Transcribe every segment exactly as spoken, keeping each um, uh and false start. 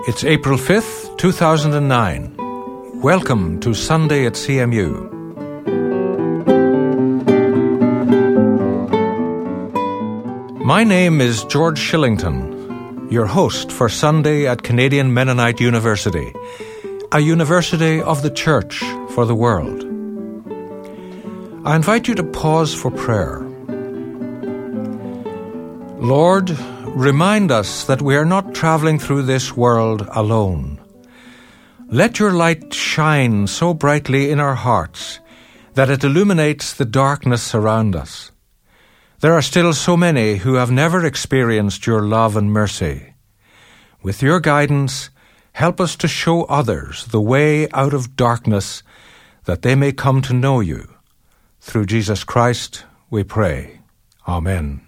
It's April fifth, two thousand nine. Welcome to Sunday at C M U. My name is George Shillington, your host for Sunday at Canadian Mennonite University, a university of the Church for the world. I invite you to pause for prayer. Lord, remind us that we are not traveling through this world alone. Let your light shine so brightly in our hearts that it illuminates the darkness around us. There are still so many who have never experienced your love and mercy. With your guidance, help us to show others the way out of darkness that they may come to know you. Through Jesus Christ, we pray. Amen.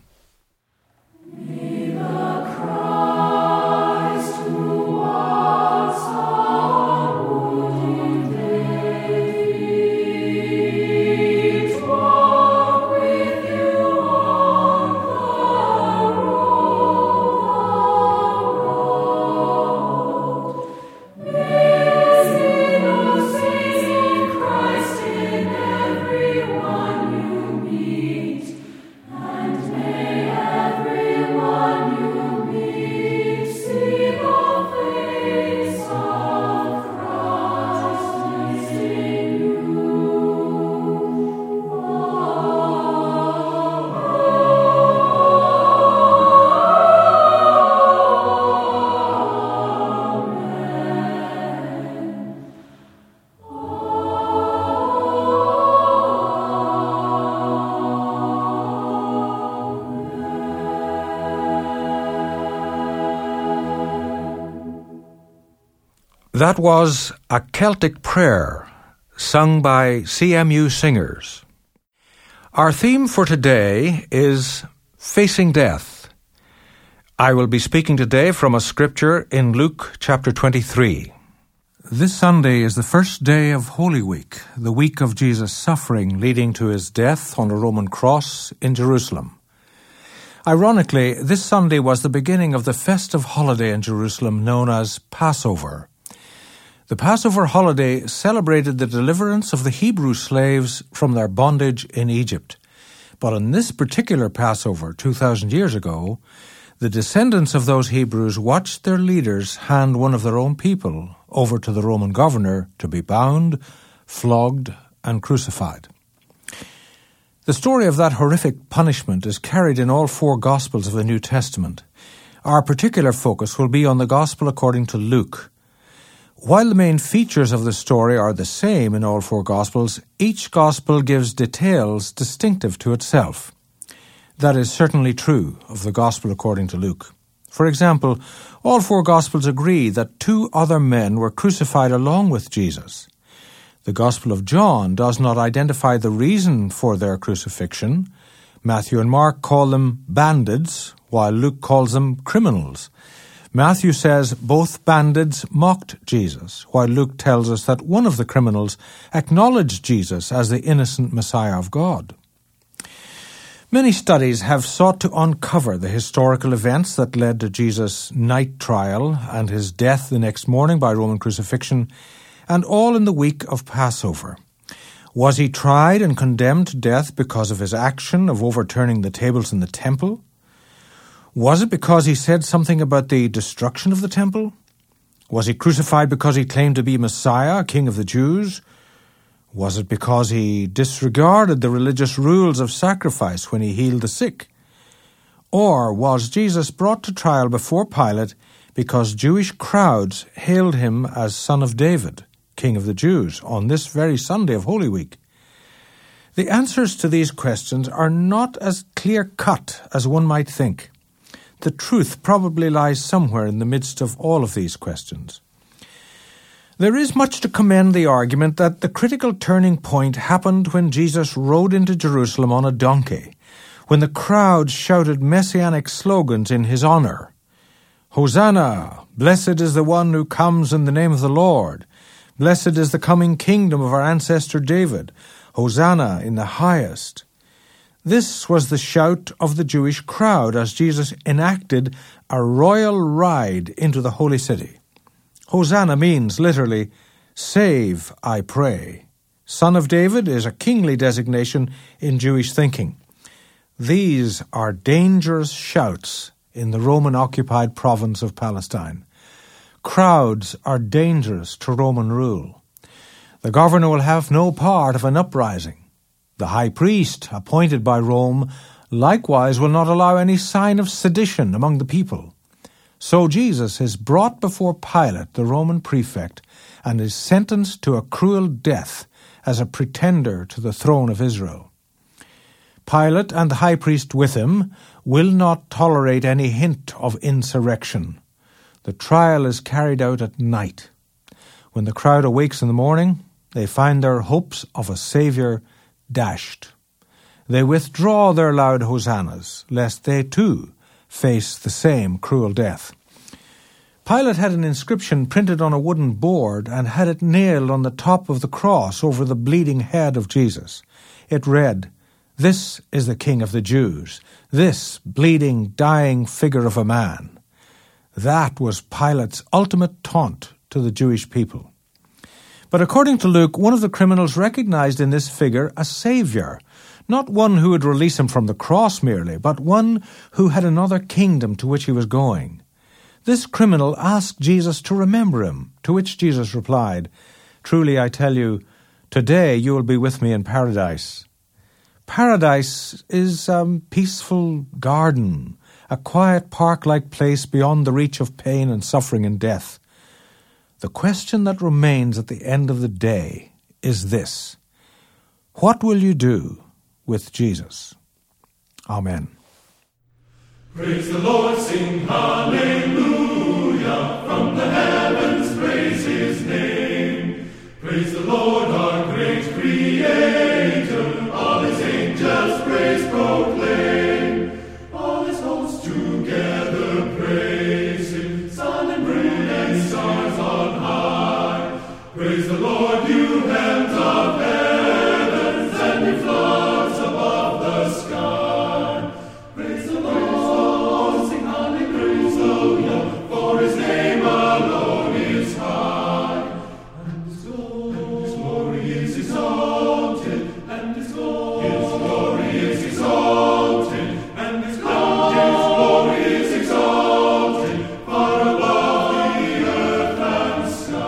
That was a Celtic prayer sung by C M U singers. Our theme for today is Facing Death. I will be speaking today from a scripture in Luke chapter twenty-three. This Sunday is the first day of Holy Week, the week of Jesus' suffering leading to his death on a Roman cross in Jerusalem. Ironically, this Sunday was the beginning of the festive holiday in Jerusalem known as Passover. The Passover holiday celebrated the deliverance of the Hebrew slaves from their bondage in Egypt. But on this particular Passover, two thousand years ago, the descendants of those Hebrews watched their leaders hand one of their own people over to the Roman governor to be bound, flogged, and crucified. The story of that horrific punishment is carried in all four Gospels of the New Testament. Our particular focus will be on the Gospel according to Luke. While the main features of the story are the same in all four Gospels, each Gospel gives details distinctive to itself. That is certainly true of the Gospel according to Luke. For example, all four Gospels agree that two other men were crucified along with Jesus. The Gospel of John does not identify the reason for their crucifixion. Matthew and Mark call them bandits, while Luke calls them criminals. Matthew says both bandits mocked Jesus, while Luke tells us that one of the criminals acknowledged Jesus as the innocent Messiah of God. Many studies have sought to uncover the historical events that led to Jesus' night trial and his death the next morning by Roman crucifixion, and all in the week of Passover. Was he tried and condemned to death because of his action of overturning the tables in the temple? Was it because he said something about the destruction of the temple? Was he crucified because he claimed to be Messiah, King of the Jews? Was it because he disregarded the religious rules of sacrifice when he healed the sick? Or was Jesus brought to trial before Pilate because Jewish crowds hailed him as Son of David, King of the Jews, on this very Sunday of Holy Week? The answers to these questions are not as clear-cut as one might think. The truth probably lies somewhere in the midst of all of these questions. There is much to commend the argument that the critical turning point happened when Jesus rode into Jerusalem on a donkey, when the crowd shouted messianic slogans in his honor. Hosanna! Blessed is the one who comes in the name of the Lord. Blessed is the coming kingdom of our ancestor David. Hosanna in the highest. This was the shout of the Jewish crowd as Jesus enacted a royal ride into the holy city. Hosanna means literally, save, I pray. Son of David is a kingly designation in Jewish thinking. These are dangerous shouts in the Roman-occupied province of Palestine. Crowds are dangerous to Roman rule. The governor will have no part of an uprising. The high priest, appointed by Rome, likewise will not allow any sign of sedition among the people. So Jesus is brought before Pilate, the Roman prefect, and is sentenced to a cruel death as a pretender to the throne of Israel. Pilate and the high priest with him will not tolerate any hint of insurrection. The trial is carried out at night. When the crowd awakes in the morning, they find their hopes of a Saviour dashed. They withdraw their loud hosannas, lest they too face the same cruel death. Pilate had an inscription printed on a wooden board and had it nailed on the top of the cross over the bleeding head of Jesus. It read, "This is the King of the Jews, this bleeding, dying figure of a man." That was Pilate's ultimate taunt to the Jewish people. But according to Luke, one of the criminals recognized in this figure a Saviour, not one who would release him from the cross merely, but one who had another kingdom to which he was going. This criminal asked Jesus to remember him, to which Jesus replied, "Truly I tell you, today you will be with me in paradise." Paradise is a peaceful garden, a quiet park-like place beyond the reach of pain and suffering and death. The question that remains at the end of the day is this: what will you do with Jesus? Amen. Praise the Lord, sing hallelujah, from the heavens praise his name. Praise the Lord, our great Creator, all his angels praise proclaim. All his hosts together praise him, sun and moon and stars on high. Praise the Lord, you heavens of heavens, and you floods above the sky. Praise the Lord, sing hallelujah, for his name alone is high. And his glory is exalted, and his glory, his glory is exalted, and his glory, his glory is exalted, far above the earth and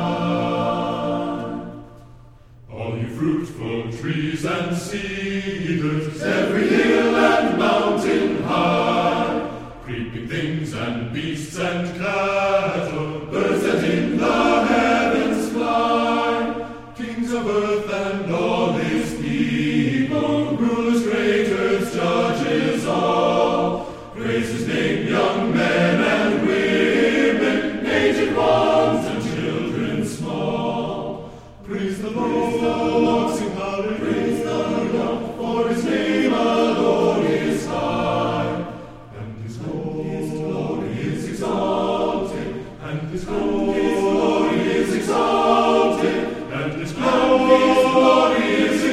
sky. All you fruitful trees and cedars, every hill and mountain high, creeping things and beasts and cattle, birds that in the heavens fly, kings of earth and all his people, rulers, creators, judges all, praise his name, young men and women, aged ones and children small. Praise the Lord, sing hallelujah, praise the Lord, for his name alone is high. And his glory is exalted, and his glory is exalted, and his glory is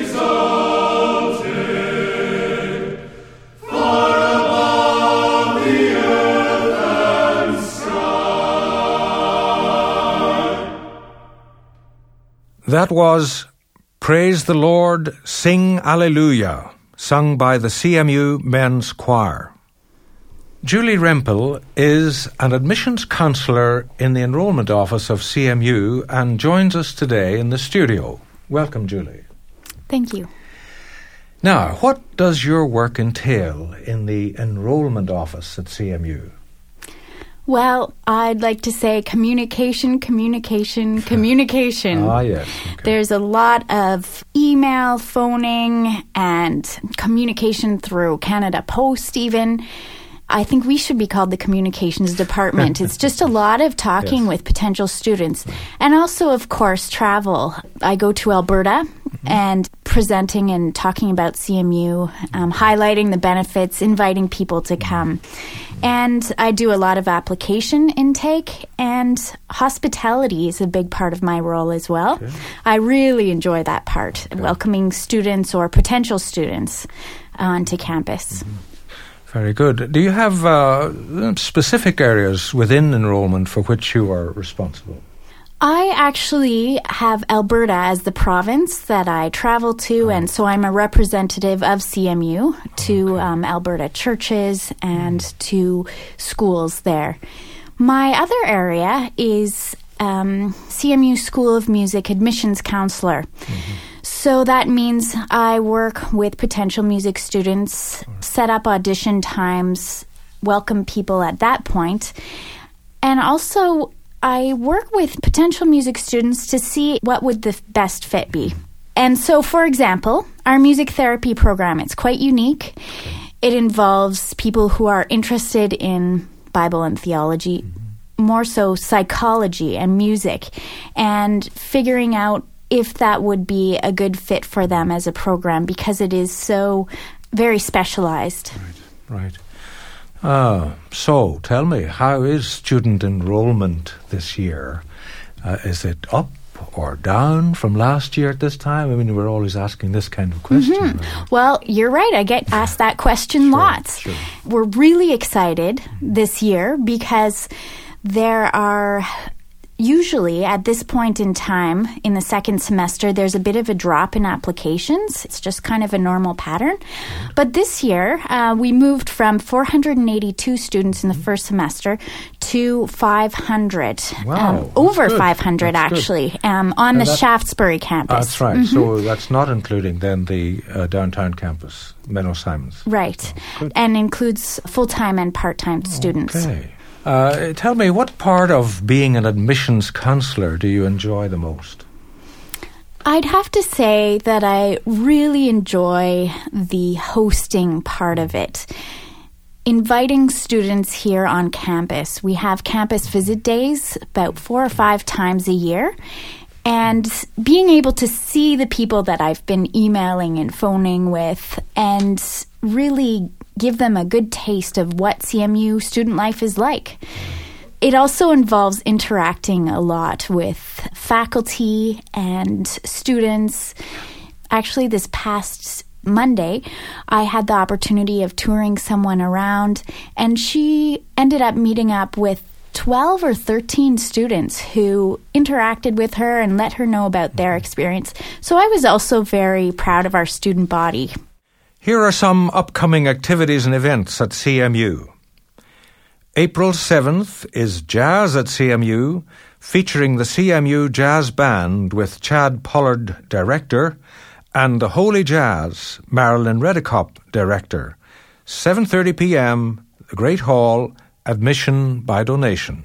exalted, far above the earth and sky. That was Praise the Lord, Sing Alleluia, sung by the C M U Men's Choir. Julie Rempel is an admissions counsellor in the enrolment office of C M U and joins us today in the studio. Welcome, Julie. Thank you. Now, what does your work entail in the enrolment office at C M U? Well, I'd like to say communication, communication, communication. Ah, yes. Okay. There's a lot of email, phoning, and communication through Canada Post even. I think we should be called the communications department. It's just a lot of talking Yes. with potential students. And also, of course, travel. I go to Alberta mm-hmm. and presenting and talking about C M U, um, highlighting the benefits, inviting people to come. And I do a lot of application intake, and hospitality is a big part of my role as well. Okay. I really enjoy that part, okay. welcoming students or potential students onto campus. Mm-hmm. Very good. Do you have uh, specific areas within enrollment for which you are responsible? I actually have Alberta as the province that I travel to, oh. and so I'm a representative of C M U to okay. um, Alberta churches and mm. to schools there. My other area is um, C M U School of Music admissions counselor. Mm-hmm. So that means I work with potential music students, set up audition times, welcome people at that point, and also I work with potential music students to see what would the best fit be. And so, for example, our music therapy program, it's quite unique. It involves people who are interested in Bible and theology, mm-hmm. more so psychology and music, and figuring out if that would be a good fit for them as a program because it is so very specialized. Right, right. Uh, so, tell me, how is student enrollment this year? Uh, is it up or down from last year at this time? I mean, we're always asking this kind of question. Mm-hmm. Right? Well, you're right. I get asked that question sure, lots. Sure. We're really excited this year because there are... Usually, at this point in time, in the second semester, there's a bit of a drop in applications. It's just kind of a normal pattern. But this year, uh, we moved from four hundred eighty-two students in the first semester to five hundred. Wow. Um, over good. five hundred, that's actually, um, on and the that, Shaftesbury campus. That's right. Mm-hmm. So that's not including then the uh, downtown campus, Menno Simons. Right. Oh, and includes full-time and part-time students. Okay. Uh, tell me, what part of being an admissions counselor do you enjoy the most? I'd have to say that I really enjoy the hosting part of it. Inviting students here on campus. We have campus visit days about four or five times a year. And being able to see the people that I've been emailing and phoning with and really give them a good taste of what C M U student life is like. It also involves interacting a lot with faculty and students. Actually, this past Monday, I had the opportunity of touring someone around, and she ended up meeting up with twelve or thirteen students who interacted with her and let her know about their experience. So I was also very proud of our student body. Here are some upcoming activities and events at C M U. April seventh is Jazz at C M U, featuring the C M U Jazz Band with Chad Pollard, director, and the Holy Jazz, Marilyn Redekop, director. seven thirty p.m., the Great Hall, admission by donation.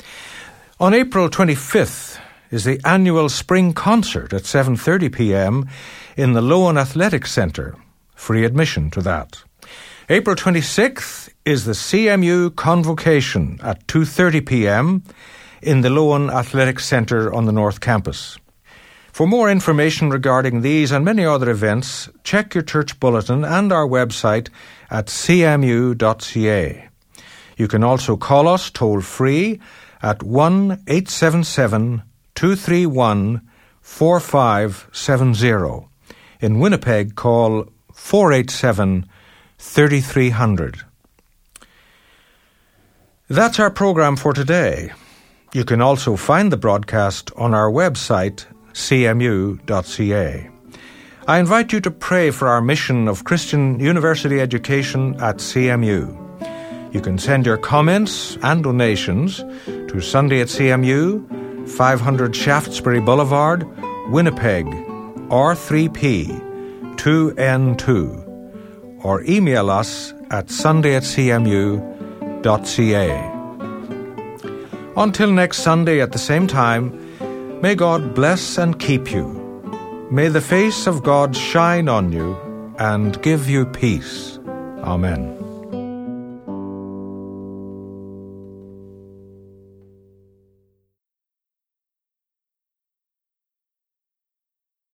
On April twenty-fifth is the annual spring concert at seven thirty p.m. in the Loan Athletic Centre. Free admission to that. April twenty-sixth is the C M U Convocation at two thirty p.m. in the Loan Athletic Centre on the North Campus. For more information regarding these and many other events, check your church bulletin and our website at c m u dot c a. You can also call us toll-free at one eight seven seven, two three one, four five seven zero. In Winnipeg, call four eight seven, three three zero zero. That's our program for today. You can also find the broadcast on our website, c m u dot c a. I invite you to pray for our mission of Christian university education at C M U. You can send your comments and donations to Sunday at C M U, five hundred Shaftesbury Boulevard, Winnipeg, R three P two N two, or email us at sunday at c m u dot c a. Until next Sunday at the same time, may God bless and keep you. May the face of God shine on you and give you peace. Amen.